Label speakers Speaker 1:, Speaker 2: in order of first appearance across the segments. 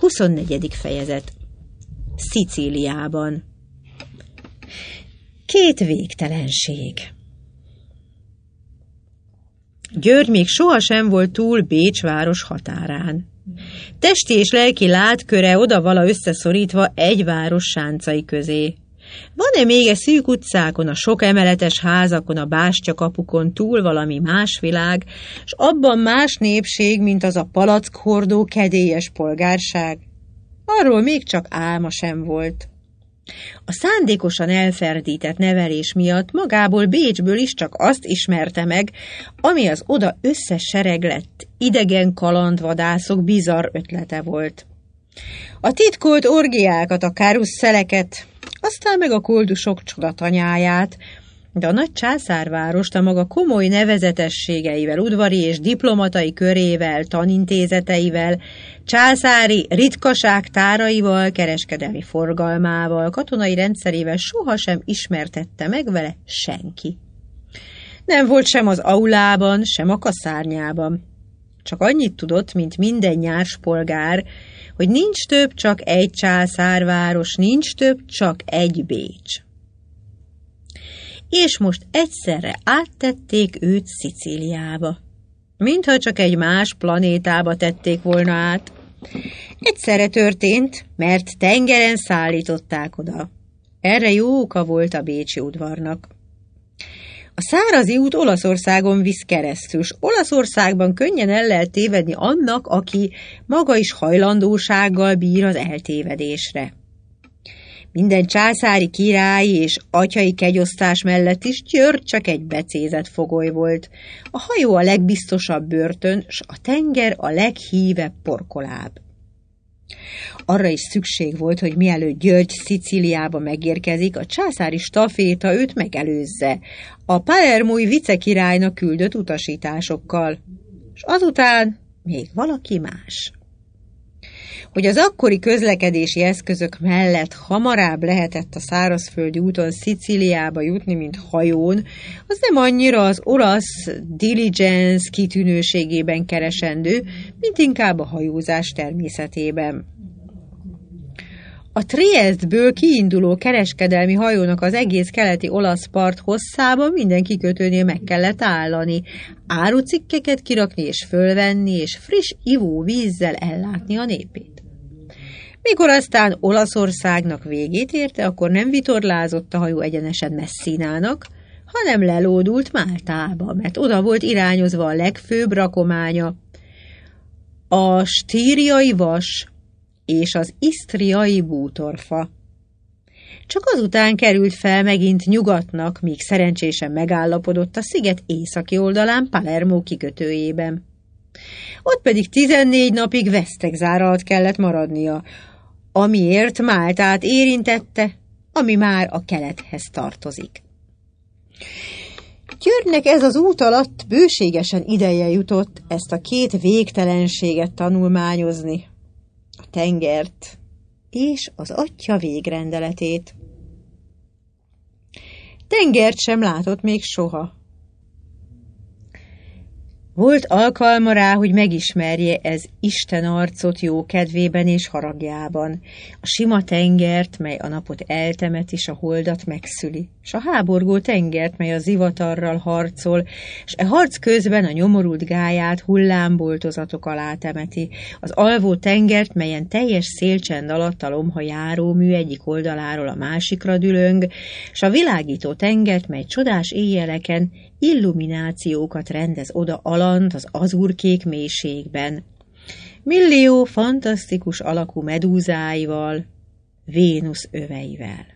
Speaker 1: 24. fejezet. Szicíliában. 2 végtelenség. György még sohasem volt túl Bécs város határán. Testi és lelki látköre oda-vala összeszorítva egy város sáncai közé. Van-e még szűk utcákon, a sok emeletes házakon, a bástyakapukon túl valami más világ, s abban más népség, mint az a palackhordó kedélyes polgárság? Arról még csak álma sem volt. A szándékosan elferdített nevelés miatt magából Bécsből is csak azt ismerte meg, ami az oda összesereglett idegen kalandvadászok bizarr ötlete volt. A titkolt orgiákat, a karuszeleket, aztán meg a koldusok csodatanyáját, de a nagy császárvárost a maga komoly nevezetességeivel, udvari és diplomatai körével, tanintézeteivel, császári ritkaság táraival, kereskedelmi forgalmával, katonai rendszerével sohasem ismertette meg vele senki. Nem volt sem az aulában, sem a kaszárnyában. Csak annyit tudott, mint minden nyárs polgár, hogy nincs több csak egy császárváros, nincs több csak egy Bécs. És most egyszerre áttették őt Szicíliába. Mintha csak egy más planétába tették volna át. Egyszerre történt, mert tengeren szállították oda. Erre jó oka volt a bécsi udvarnak. A szárazi út Olaszországon visz keresztül, s Olaszországban könnyen el lehet tévedni annak, aki maga is hajlandósággal bír az eltévedésre. Minden császári királyi és atyai kegyosztás mellett is György csak egy becézett fogoly volt. A hajó a legbiztosabb börtön, s a tenger a leghívebb porkoláb. Arra is szükség volt, hogy mielőtt György Szicíliába megérkezik, a császári staféta őt megelőzze, a palermói vicekirálynak küldött utasításokkal, és azután még valaki más. Hogy az akkori közlekedési eszközök mellett hamarabb lehetett a szárazföldi úton Szicíliába jutni, mint hajón, az nem annyira az olasz diligence kitűnőségében keresendő, mint inkább a hajózás természetében. A Triestből kiinduló kereskedelmi hajónak az egész keleti olasz part hosszában minden kikötőnél meg kellett állani, árucikkeket kirakni és fölvenni, és friss ivóvízzel ellátni a népét. Mikor aztán Olaszországnak végét érte, akkor nem vitorlázott a hajó egyenesen Messzinának, hanem lelódult Máltába, mert oda volt irányozva a legfőbb rakománya, a stíriai vas és az isztriai bútorfa. Csak azután került fel megint nyugatnak, míg szerencsésen megállapodott a sziget északi oldalán Palermo kikötőjében. Ott pedig 14 napig vesztegzár alatt kellett maradnia, amiért Máltát érintette, ami már a kelethez tartozik. Györgynek ez az út alatt bőségesen ideje jutott ezt a 2 végtelenséget tanulmányozni, a tengert és az atya végrendeletét. Tengert sem látott még soha. Volt alkalma rá, hogy megismerje ez Isten arcot jó kedvében és haragjában, a sima tengert, mely a napot eltemet és a holdat megszüli, s a háborgó tengert, mely a zivatarral harcol, s e harc közben a nyomorult gályát hullámboltozatok alá temeti, az alvó tengert, melyen teljes szélcsend alatt a lomha járómű egyik oldaláról a másikra dülöng, s a világító tengert, mely csodás éjjeleken illuminációkat rendez oda alant az azurkék mélységben, millió fantasztikus alakú medúzáival, Vénusz öveivel.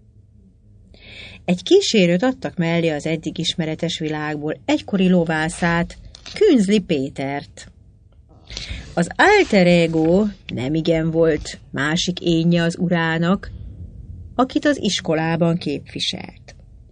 Speaker 1: Egy kísérőt adtak mellé az eddig ismeretes világból, egykori lovászát, Künzli Pétert. Az alter ego nemigen volt másik énje az urának, akit az iskolában képviselt.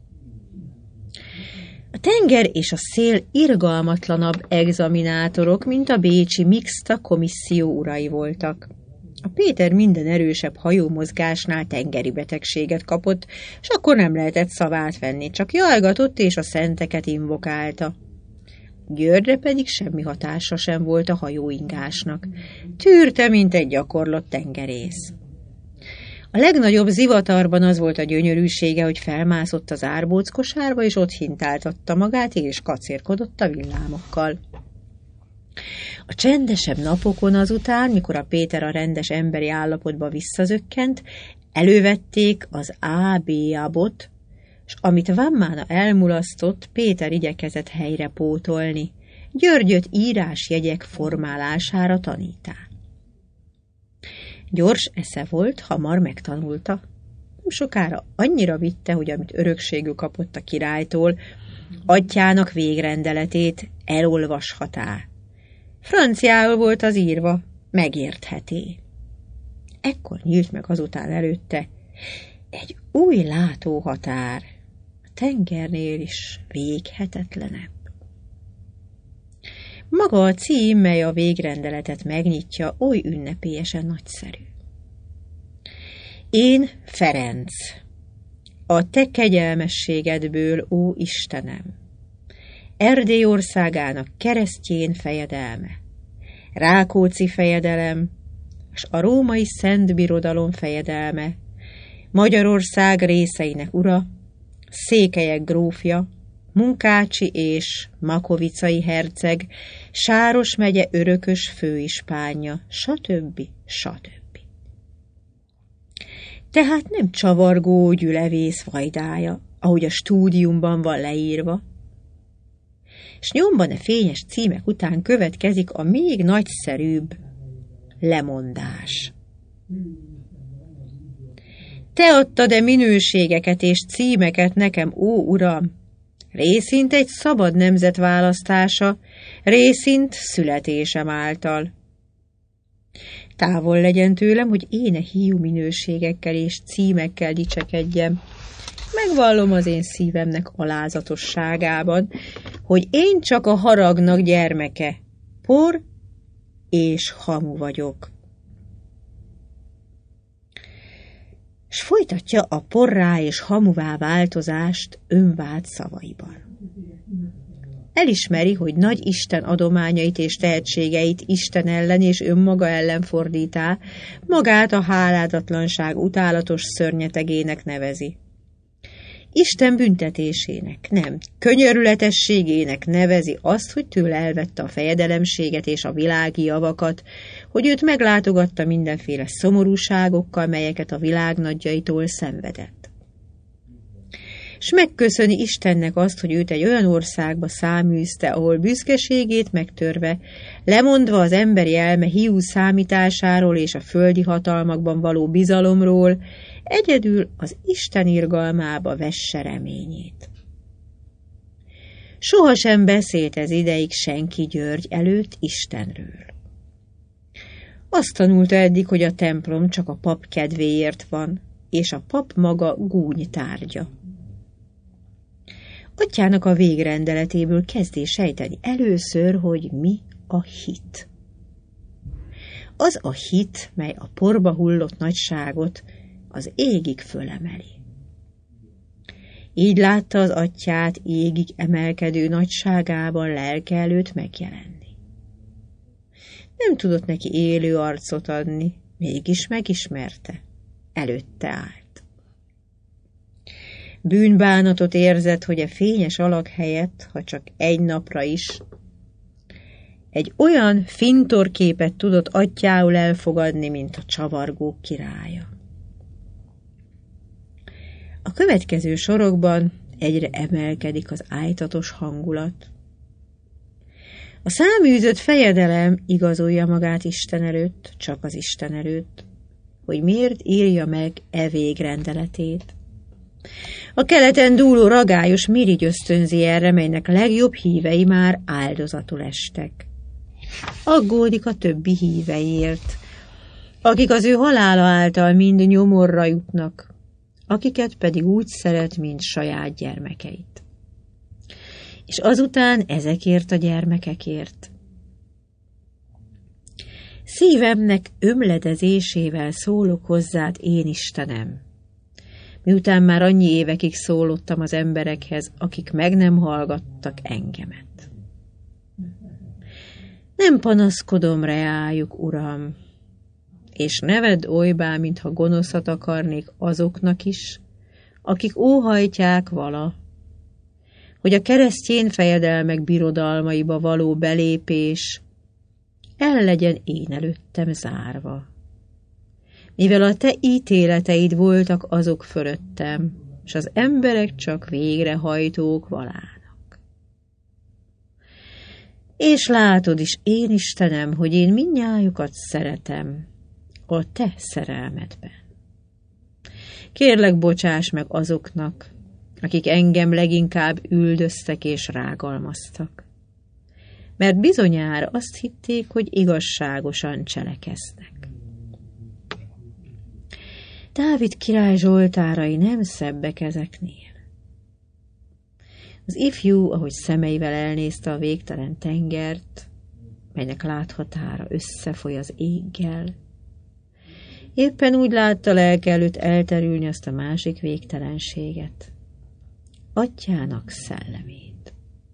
Speaker 1: A tenger és a szél irgalmatlanabb examinátorok, mint a bécsi mixta komisszió urai voltak. A Péter minden erősebb hajómozgásnál tengeri betegséget kapott, s akkor nem lehetett szavát venni, csak jajgatott és a szenteket invokálta. Györgyre pedig semmi hatása sem volt a hajóingásnak. Tűrte, mint egy gyakorlott tengerész. A legnagyobb zivatarban az volt a gyönyörűsége, hogy felmászott az árbóc kosárba, és ott hintáltatta magát, és kacérkodott a villámokkal. A csendesebb napokon azután, mikor a Péter a rendes emberi állapotba visszazökkent, elővették az A.B.A.-bot, s amit Vammána elmulasztott, Péter igyekezett helyre pótolni, Györgyöt írásjegyek formálására tanítá. Gyors esze volt, hamar megtanulta. Nem sokára annyira vitte, hogy amit örökségül kapott a királytól, atyjának végrendeletét elolvashatá. Franciául volt az írva, megértheté. Ekkor nyílt meg azután előtte egy új látóhatár, a tengernél is véghetetlenebb. Maga a cím, mely a végrendeletet megnyitja, oly ünnepélyesen nagyszerű. Én, Ferenc, a te kegyelmességedből, ó Istenem, Erdély országának keresztjén fejedelme, Rákóczi fejedelem, s a római Szent Birodalom fejedelme, Magyarország részeinek ura, Székelyek grófja, Munkácsi és Makovicai herceg, Sáros megye örökös főispánja, stb. Stb. Tehát nem csavargó gyülevész vajdája, ahogy a stúdiumban van leírva, s nyomban a fényes címek után következik a még nagyszerűbb lemondás. Te adtad-e minőségeket és címeket nekem, ó Uram, részint egy szabad nemzet választása, részint születésem által. Távol legyen tőlem, hogy én hiú minőségekkel és címekkel dicsekedjem. Megvallom az én szívemnek alázatosságában, hogy én csak a haragnak gyermeke, por és hamu vagyok. S folytatja a porrá és hamuvá változást önvált szavaiban. Elismeri, hogy nagy Isten adományait és tehetségeit Isten ellen és önmaga ellen fordítá, magát a háládatlanság utálatos szörnyetegének nevezi. Isten büntetésének, nem, könyörületességének nevezi azt, hogy tőle elvette a fejedelemséget és a világi javakat, hogy őt meglátogatta mindenféle szomorúságokkal, melyeket a világ nagyjaitól szenvedett. S megköszöni Istennek azt, hogy őt egy olyan országba száműzte, ahol büszkeségét megtörve, lemondva az emberi elme hiú számításáról és a földi hatalmakban való bizalomról, egyedül az Isten irgalmába vesse reményét. Sohasem beszélt ez ideig senki György előtt Istenről. Azt tanulta eddig, hogy a templom csak a pap kedvéért van, és a pap maga gúny tárgya. Atyának a végrendeletéből kezdé sejteni először, hogy mi a hit. Az a hit, mely a porba hullott nagyságot az égig fölemeli. Így látta az atyát égig emelkedő nagyságában lelke előtt megjelenni. Nem tudott neki élő arcot adni, mégis megismerte, előtte állt. Bűnbánatot érzett, hogy a fényes alak helyett, ha csak egy napra is, egy olyan fintorképet tudott atyául elfogadni, mint a csavargók királya. A következő sorokban egyre emelkedik az ájtatos hangulat. A száműzött fejedelem igazolja magát Isten előtt, csak az Isten előtt, hogy miért írja meg e végrendeletét. A keleten dúló ragályos mirigy ösztönzi erre, melynek legjobb hívei már áldozatul estek. Aggódik a többi híveiért, akik az ő halála által mind nyomorra jutnak, akiket pedig úgy szeret, mint saját gyermekeit. És azután ezekért a gyermekekért. Szívemnek ömledezésével szólok hozzád, én Istenem, miután már annyi évekig szólottam az emberekhez, akik meg nem hallgattak engemet. Nem panaszkodom reájuk, uram, és ne vedd olybá, mintha gonoszat akarnék azoknak is, akik óhajtják vala, hogy a keresztény fejedelmek birodalmaiba való belépés el legyen én előttem zárva. Mivel a te ítéleteid voltak azok fölöttem, s az emberek csak végrehajtók valának. És látod is, én Istenem, hogy én mindnyájukat szeretem a te szerelmedben. Kérlek, bocsáss meg azoknak, akik engem leginkább üldöztek és rágalmaztak, mert bizonyára azt hitték, hogy igazságosan cselekeznek. Dávid király zsoltárai nem szebbek ezeknél. Az ifjú, ahogy szemeivel elnézte a végtelen tengert, melynek láthatára összefoly az éggel, éppen úgy látta lelke előtt elterülni azt a másik végtelenséget, atyának szellemét.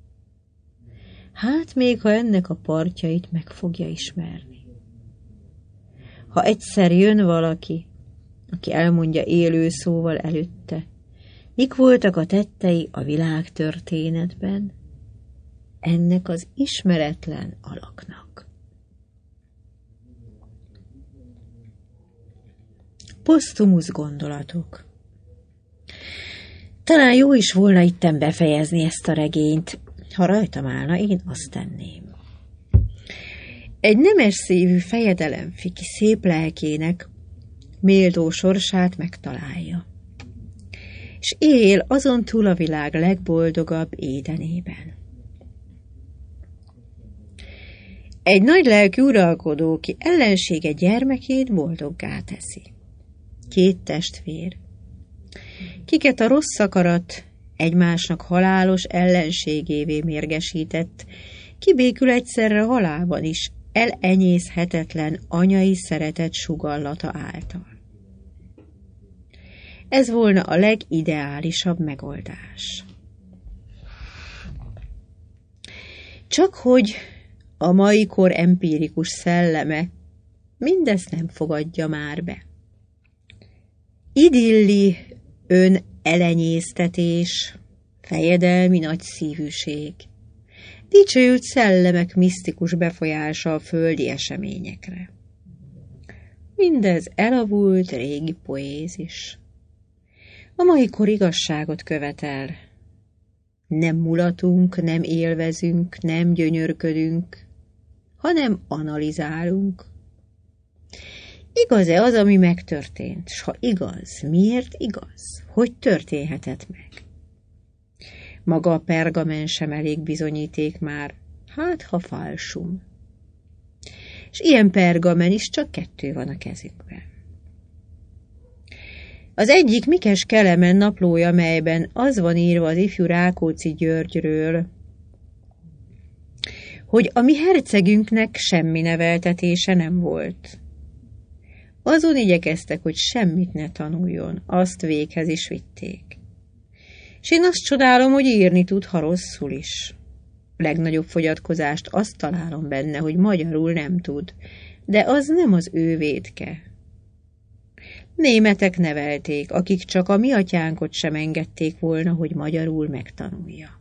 Speaker 1: Hát még, ha ennek a partjait meg fogja ismerni. Ha egyszer jön valaki, aki elmondja élő szóval előtte, mik voltak a tettei a világtörténetben, ennek az ismeretlen alaknak. Posztumusz gondolatok. Talán jó is volna itten befejezni ezt a regényt, ha rajtam állna, én azt tenném. Egy nemes szívű fejedelemfiki szép lelkének méltó sorsát megtalálja, és él azon túl a világ legboldogabb édenében. Egy nagy lelkű uralkodó, ki ellensége gyermekét boldoggá teszi. Két testvér, kiket a rossz akarat egymásnak halálos ellenségévé mérgesített, kibékül egyszerre halálban is elenyészhetetlen anyai szeretet sugallata által. Ez volna a legideálisabb megoldás. Csak hogy a mai kor empirikus szelleme mindezt nem fogadja már be. Idilli, elenyésztetés, fejedelmi nagyszívűség, dicsőült szellemek misztikus befolyása a földi eseményekre. Mindez elavult régi poézis. A mai kor igazságot követel. Nem mulatunk, nem élvezünk, nem gyönyörködünk, hanem analizálunk. Igaz-e az, ami megtörtént? S ha igaz, miért igaz? Hogy történhetett meg? Maga a pergamen sem elég bizonyíték már, hát ha falsum. És ilyen pergamen is csak 2 van a kezükben. Az egyik Mikes Kelemen naplója, melyben az van írva az ifjú Rákóczi Györgyről, hogy a mi hercegünknek semmi neveltetése nem volt. Azon igyekeztek, hogy semmit ne tanuljon, azt véghez is vitték. És én azt csodálom, hogy írni tud, ha rosszul is. Legnagyobb fogyatkozást azt találom benne, hogy magyarul nem tud, de az nem az ő vétke. Németek nevelték, akik csak a mi atyánkot sem engedték volna, hogy magyarul megtanulja.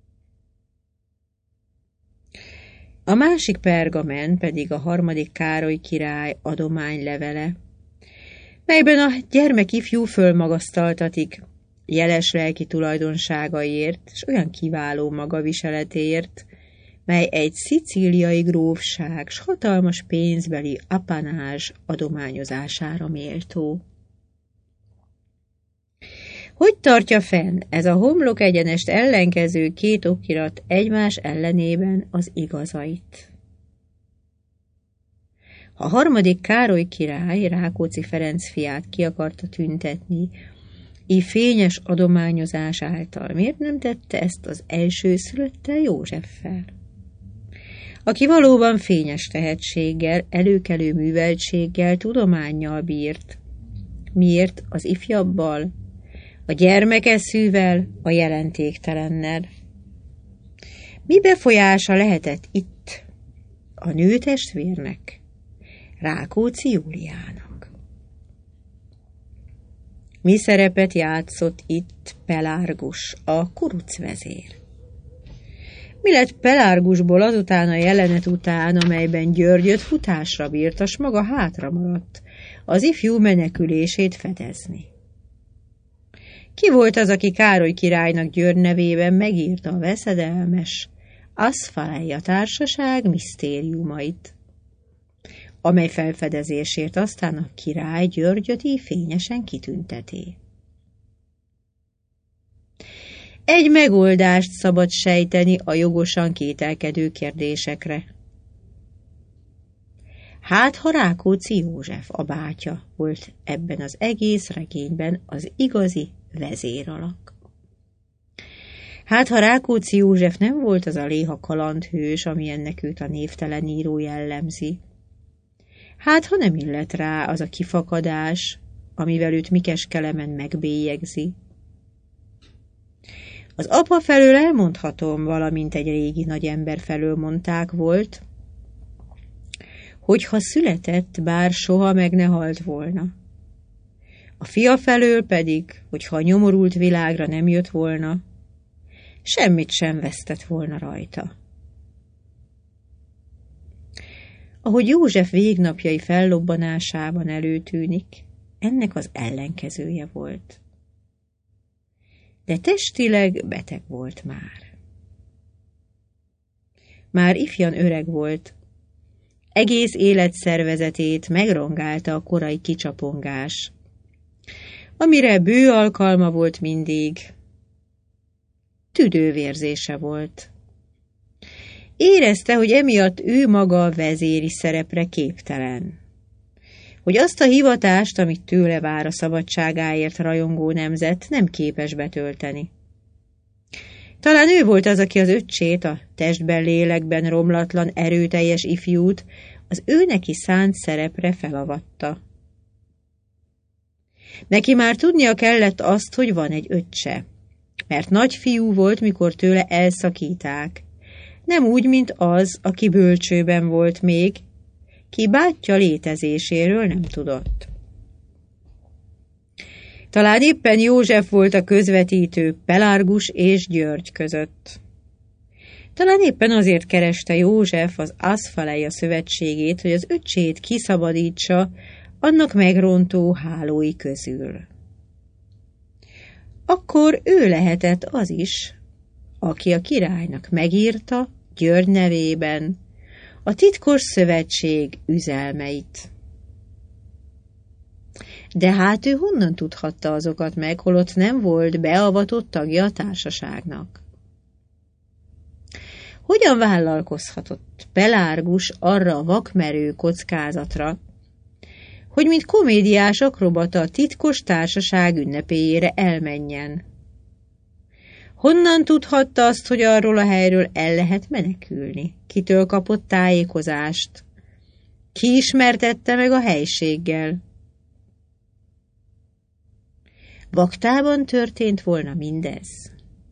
Speaker 1: A másik pergamen pedig a 3. Károly király adománylevele, melyben a gyermek ifjú fölmagasztaltatik jeles lelki tulajdonságaiért, és olyan kiváló magaviseletéért, mely egy szicíliai grófság s hatalmas pénzbeli apanázs adományozására méltó. Hogy tartja fenn ez a homlok egyenest ellenkező 2 okirat egymás ellenében az igazait? Ha 3. Károly király Rákóczi Ferenc fiát ki akarta tüntetni, így fényes adományozás által, miért nem tette ezt az elsőszülöttel, Józseffel? Aki valóban fényes tehetséggel, előkelő műveltséggel, tudománnyal bírt. Miért az ifjabbal, a gyermekeszűvel, a jelentéktelennel? Mi befolyása lehetett itt, a nőtestvérnek, Rákóczi Júliának. Mi szerepet játszott itt Pelárgus, a kuruc vezér? Mi lett Pelárgusból azután a jelenet után, amelyben Györgyöt futásra bírta, s maga hátra maradt, az ifjú menekülését fedezni? Ki volt az, aki Károly királynak György nevében megírta a veszedelmes Aszfalea társaság misztériumait, amely felfedezésért aztán a király Györgyöt így fényesen kitünteti? Egy megoldást szabad sejteni a jogosan kételkedő kérdésekre. Hát, ha Rákóczi József, a bátya volt ebben az egész regényben az igazi vezéralak. Hát, ha Rákóczi József nem volt az a léha kalandhős, ami ennek őt a névtelen író jellemzi. Hát, ha nem illet rá az a kifakadás, amivel őt Mikes Kelemen megbélyegzi. Az apa felől elmondhatom, valamint egy régi nagyember felől mondták volt, hogyha született, bár soha meg ne halt volna. A fia felől pedig, hogyha a nyomorult világra nem jött volna, semmit sem vesztett volna rajta. Ahogy József végnapjai fellobbanásában előtűnik, ennek az ellenkezője volt. De testileg beteg volt már. Már ifjan öreg volt. Egész életszervezetét megrongálta a korai kicsapongás, amire bő alkalma volt mindig. Tüdővérzése volt. Érezte, hogy emiatt ő maga a vezéri szerepre képtelen. Hogy azt a hivatást, amit tőle vár a szabadságáért rajongó nemzet, nem képes betölteni. Talán ő volt az, aki az öccsét, a testben, lélekben romlatlan, erőteljes ifjút az ő neki szánt szerepre felavatta. Neki már tudnia kellett azt, hogy van egy öccse, mert nagyfiú volt, mikor tőle elszakíták. Nem úgy, mint az, aki bölcsőben volt még, ki bátyja létezéséről nem tudott. Talán éppen József volt a közvetítő Pelárgus és György között. Talán éppen azért kereste József az Aszfalea szövetségét, hogy az öccsét kiszabadítsa annak megrontó hálói közül. Akkor ő lehetett az is, aki a királynak megírta György nevében a titkos szövetség üzelmeit. De hát ő honnan tudhatta azokat meg, holott nem volt beavatott tagja a társaságnak? Hogyan vállalkozhatott Pelárgus arra a vakmerő kockázatra, hogy mint komédiás akrobata a titkos társaság ünnepéjére elmenjen? Honnan tudhatta azt, hogy arról a helyről el lehet menekülni? Kitől kapott tájékozást? Ki ismertette meg a helységgel? Vaktában történt volna mindez?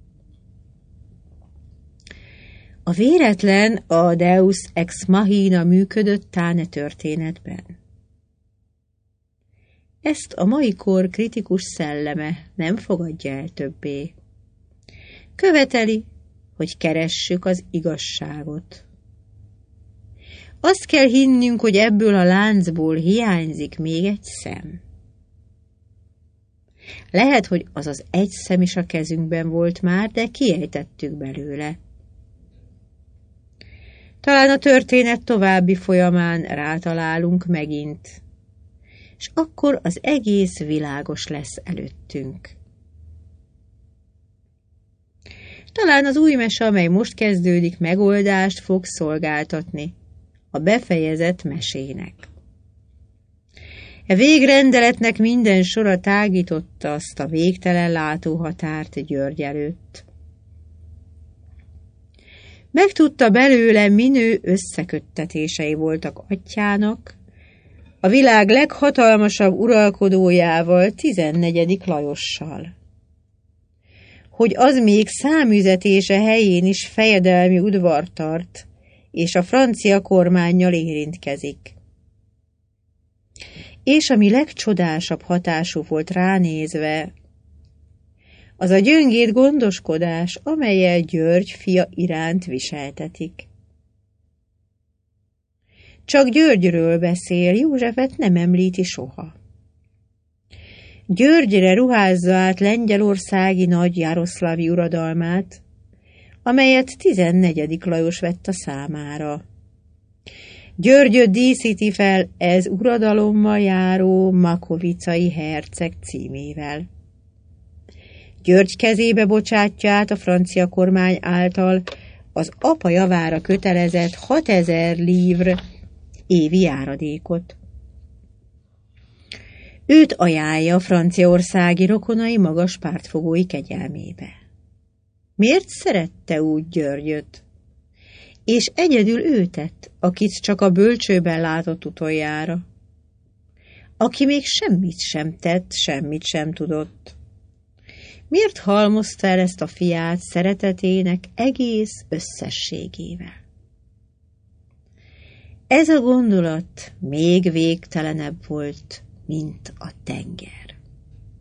Speaker 1: A véletlen, a Deus ex machina működött táne történetben. Ezt a mai kor kritikus szelleme nem fogadja el többé. Követeli, hogy keressük az igazságot. Azt kell hinnünk, hogy ebből a láncból hiányzik még egy szem. Lehet, hogy az az egy szem is a kezünkben volt már, de kiejtettük belőle. Talán a történet további folyamán rátalálunk megint, és akkor az egész világos lesz előttünk. Talán az új mese, amely most kezdődik, megoldást fog szolgáltatni a befejezett mesének. E végrendeletnek minden sora tágította azt a végtelen látóhatárt György előtt. Megtudta belőle, minő összeköttetései voltak atyjának, a világ leghatalmasabb uralkodójával, 14. Lajossal. Hogy az még számüzetése helyén is fejedelmi udvar tart, és a francia kormánnyal érintkezik. És ami legcsodásabb hatású volt ránézve, az a gyöngéd gondoskodás, amellyel György fia iránt viseltetik. Csak Györgyről beszél, Józsefet nem említi soha. Györgyre ruházza át lengyelországi nagy jároszlávi uradalmát, amelyet 14. Lajos vett a számára. Györgyöt díszíti fel ez uradalommal járó makovicai herceg címével. György kezébe bocsátja át a francia kormány által az apa javára kötelezett 6000 livre évi járadékot. Őt ajánlja a franciaországi rokonai magas pártfogói kegyelmébe. Miért szerette úgy Györgyöt? És egyedül ő tett, akit csak a bölcsőben látott utoljára. Aki még semmit sem tett, semmit sem tudott. Miért halmozta el ezt a fiát szeretetének egész összességével? Ez a gondolat még végtelenebb volt, mint a tenger.